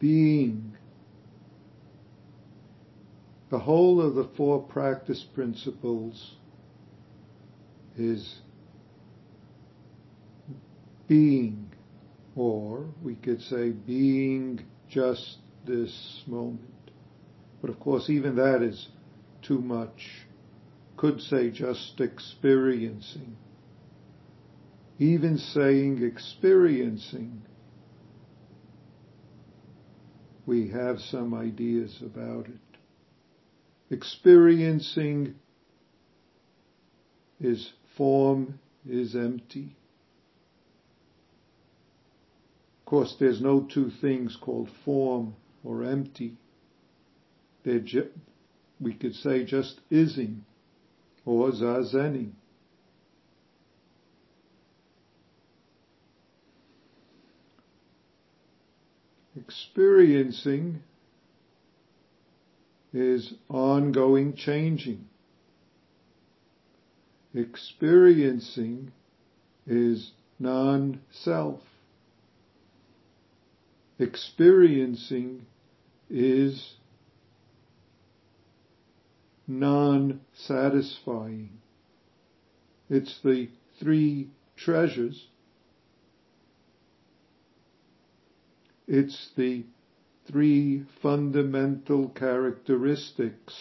being. The whole of the 4 practice principles is being, or we could say being just this moment. But of course even that is too much. Could say just experiencing. Even saying experiencing, we have some ideas about it. Experiencing is form is empty. Of course, there's no 2 things called form or empty. We could say just ising or zazening. Experiencing is ongoing changing. Experiencing is non-self. Experiencing is non-satisfying. It's the 3 treasures. It's the 3 fundamental characteristics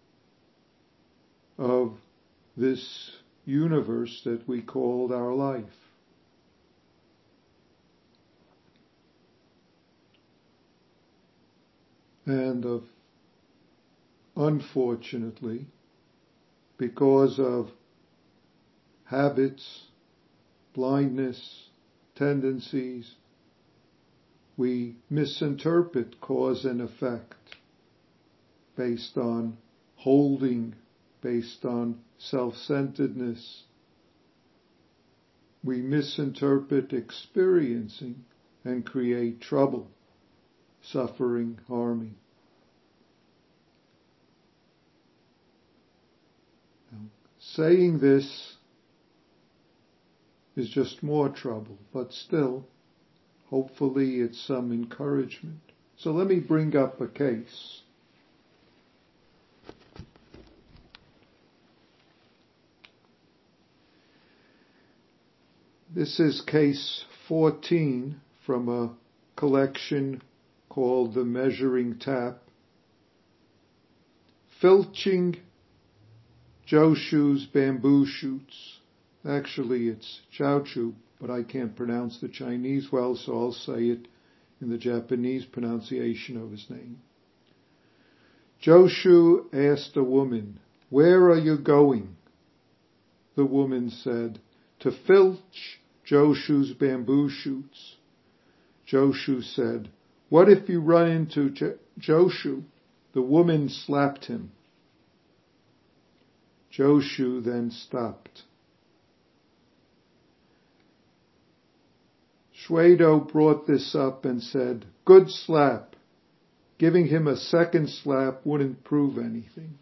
of this universe that we called our life. And unfortunately, because of habits, blindness, tendencies, we misinterpret cause and effect based on holding, based on self-centeredness. We misinterpret experiencing and create trouble, suffering, harming. Now, saying this is just more trouble, but still, hopefully it's some encouragement. So let me bring up a case. This is case 14 from a collection called The Measuring Tap. Filching Joshu's bamboo shoots. Actually, it's Chaochu, but I can't pronounce the Chinese well, so I'll say it in the Japanese pronunciation of his name. Joshu asked a woman, "Where are you going?" The woman said, "To filch Joshu's bamboo shoots." Joshu said, "What if you run into Joshu?" The woman slapped him. Joshu then stopped. Shwedo brought this up and said, "Good slap. Giving him a second slap wouldn't prove anything."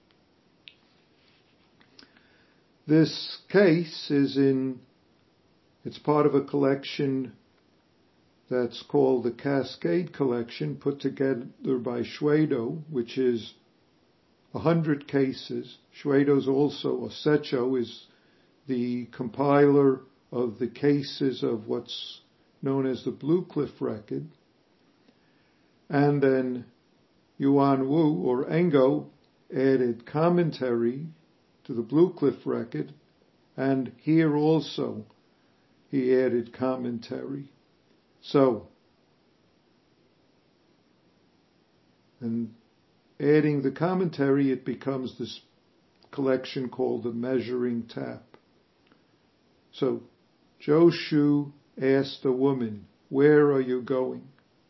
This case it's part of a collection that's called the Cascade Collection, put together by Shwedo, which is 100 cases. Shwedo's also, or Secho is the compiler of the cases of what's known as the Blue Cliff Record. And then Yuan Wu, or Engo, added commentary to the Blue Cliff Record, and here also he added commentary. So, and adding the commentary, it becomes this collection called the Measuring Tap. So, Joshu asked the woman, "Where are you going?"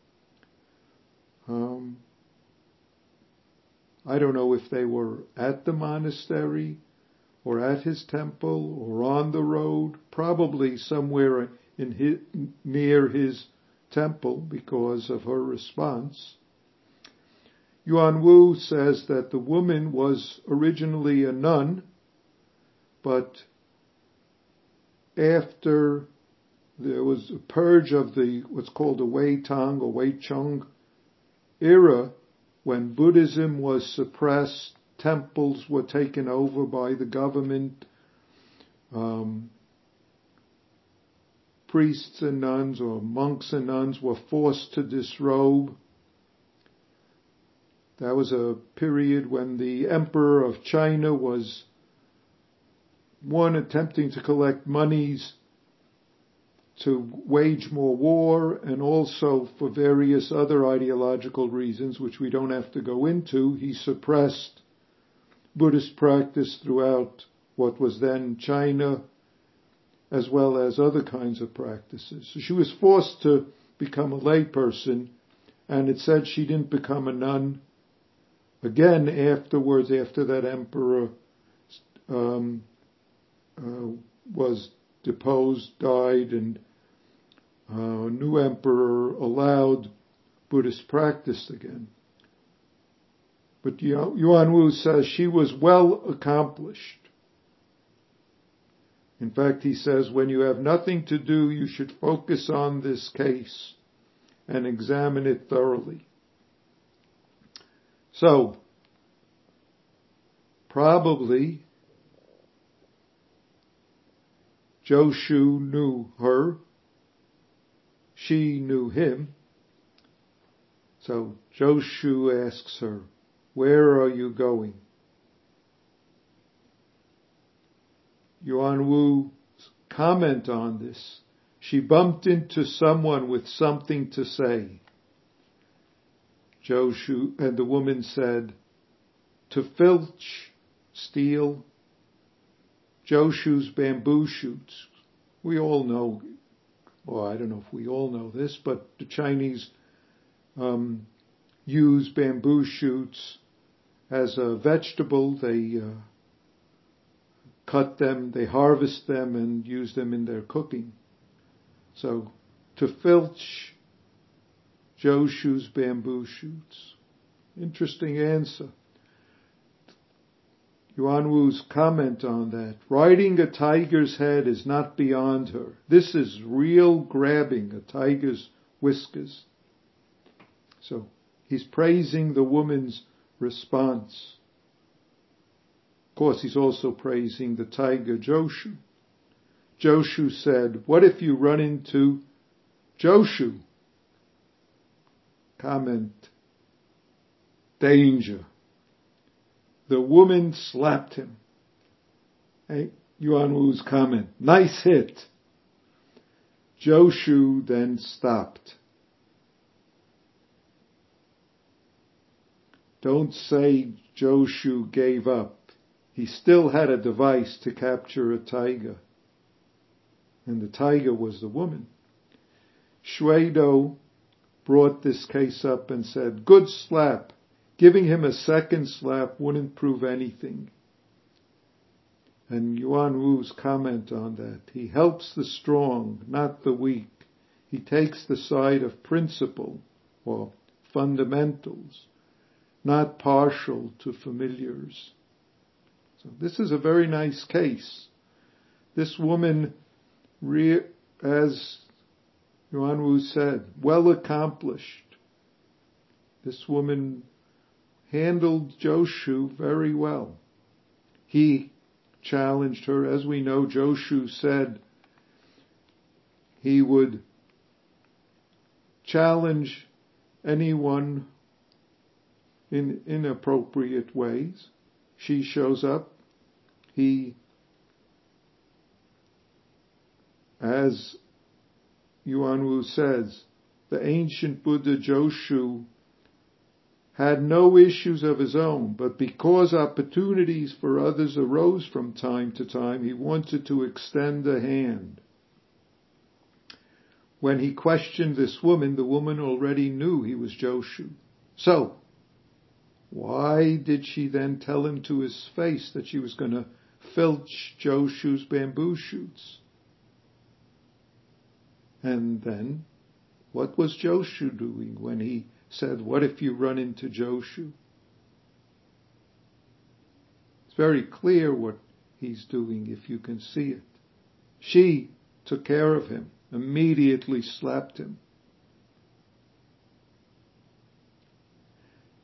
I don't know if they were at the monastery or at his temple or on the road, probably somewhere near his temple because of her response. Yuan Wu says that the woman was originally a nun, but after there was a purge of what's called the Wei Tang or Wei Chung era when Buddhism was suppressed, temples were taken over by the government, priests and nuns, or monks and nuns, were forced to disrobe. That was a period when the Emperor of China was, one, attempting to collect monies to wage more war, and also for various other ideological reasons, which we don't have to go into, he suppressed Buddhist practice throughout what was then China, as well as other kinds of practices. So she was forced to become a layperson, and it said she didn't become a nun again afterwards, after that emperor was deposed, died, and a new emperor allowed Buddhist practice again. But Yuan Wu says she was well accomplished. In fact, he says, when you have nothing to do, you should focus on this case and examine it thoroughly. So, probably Joshu knew her, she knew him. So Joshu asks her, "Where are you going?" Yuan Wu's comment on this: she bumped into someone with something to say. Joshu, and the woman said, to filch, steal Joshu's bamboo shoots. We all know, well, I don't know if we all know this, but the Chinese use bamboo shoots as a vegetable. They cut them, they harvest them, and use them in their cooking. So, to filch Joshu's bamboo shoots. Interesting answer. Yuan Wu's comment on that: riding a tiger's head is not beyond her. This is real grabbing a tiger's whiskers. So he's praising the woman's response. Of course, he's also praising the tiger Joshu. Joshu said, "What if you run into Joshu?" Comment: danger. The woman slapped him. Yuan Wu's comment: nice hit. Joshu then stopped. Don't say Joshu gave up. He still had a device to capture a tiger. And the tiger was the woman. Shuido brought this case up and said, "Good slap. Giving him a second slap wouldn't prove anything." And Yuan Wu's comment on that: he helps the strong, not the weak. He takes the side of principle or fundamentals, not partial to familiars. So this is a very nice case. This woman, as Yuan Wu said, well accomplished. This woman handled Joshu very well. He challenged her. As we know, Joshu said he would challenge anyone in inappropriate ways. She shows up. He, as Yuan Wu says, the ancient Buddha Joshu had no issues of his own, but because opportunities for others arose from time to time, he wanted to extend a hand. When he questioned this woman, the woman already knew he was Joshu. So, why did she then tell him to his face that she was going to filch Joshu's bamboo shoots? And then, what was Joshu doing when he said, "What if you run into Joshu?" It's very clear what he's doing if you can see it. She took care of him, immediately slapped him.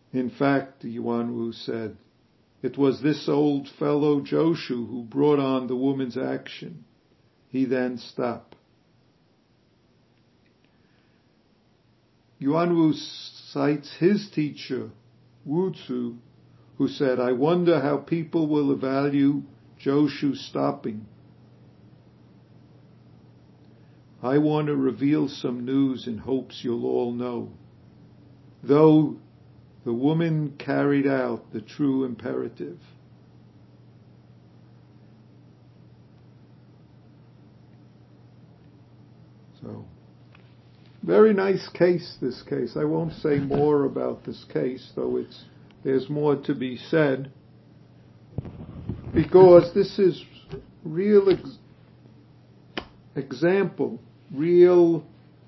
In fact, Yuan Wu said, it was this old fellow Joshu who brought on the woman's action. He then stopped. Yuan Wu cites his teacher, Wu Tzu, who said, I wonder how people will value Joshu stopping. I want to reveal some news in hopes you'll all know. Though the woman carried out the true imperative. So, very nice case, this case. I won't say more about this case, though there's more to be said, because this is real example, real,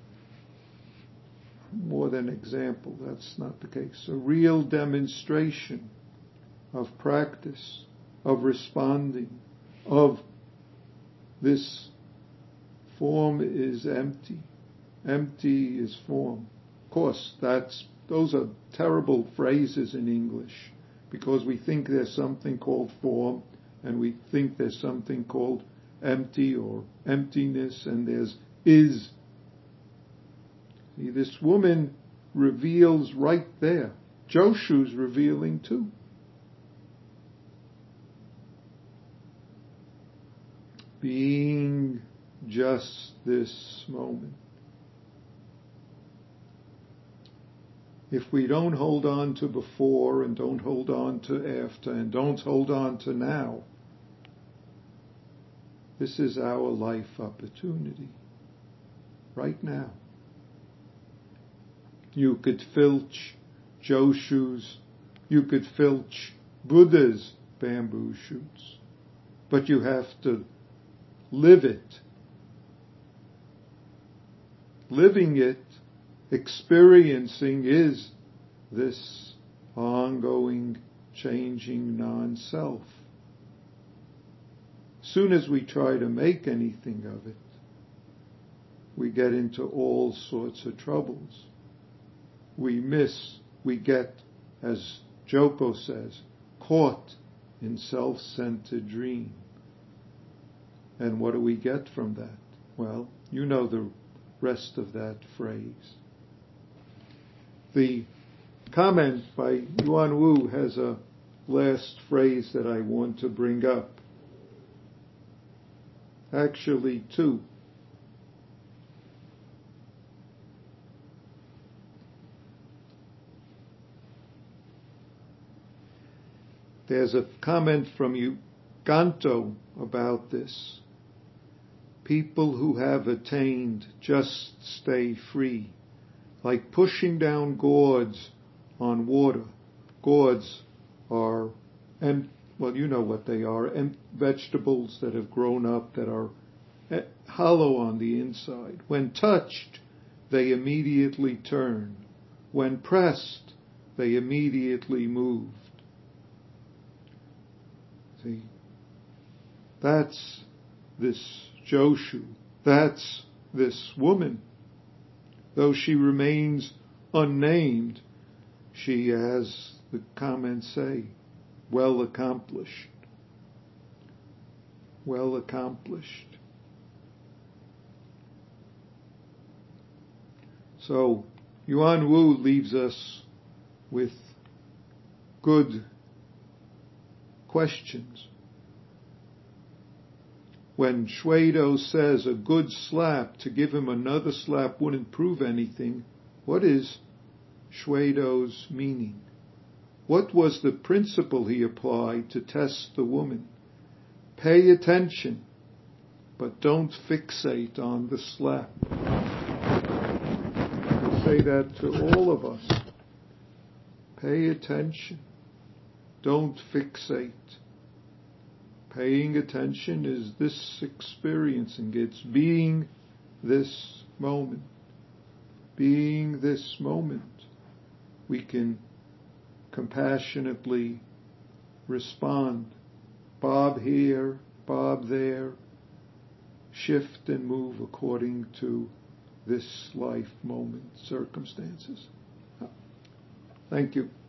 more than example, that's not the case, a real demonstration of practice, of responding, of this form is empty. Empty is form. Of course, those are terrible phrases in English, because we think there's something called form, and we think there's something called empty or emptiness, and there's is. See, this woman reveals right there. Joshu's revealing too. Being just this moment. If we don't hold on to before and don't hold on to after and don't hold on to now, this is our life opportunity. Right now. You could filch Joshu's, you could filch Buddha's bamboo shoots, but you have to live it. Living it, experiencing is this ongoing, changing non-self. Soon as we try to make anything of it, we get into all sorts of troubles. We get, as Joko says, caught in self-centered dream. And what do we get from that? Well, you know the rest of that phrase. The comment by Yuan Wu has a last phrase that I want to bring up. Actually, two. There's a comment from Ganto about this. People who have attained just stay free, like pushing down gourds on water. Gourds are, well, you know what they are, vegetables that have grown up that are hollow on the inside. When touched, they immediately turn. When pressed, they immediately move. See, that's this Joshu. That's this woman. Though she remains unnamed, she, as the comments say, well accomplished. Well accomplished. So, Yuan Wu leaves us with good questions. When Shwedo says a good slap, to give him another slap wouldn't prove anything, what is Shwedo's meaning? What was the principle he applied to test the woman? Pay attention, but don't fixate on the slap. I say that to all of us. Pay attention. Don't fixate. Paying attention is this experiencing. It's being this moment. Being this moment. We can compassionately respond. Bob here, Bob there. Shift and move according to this life moment circumstances. Thank you.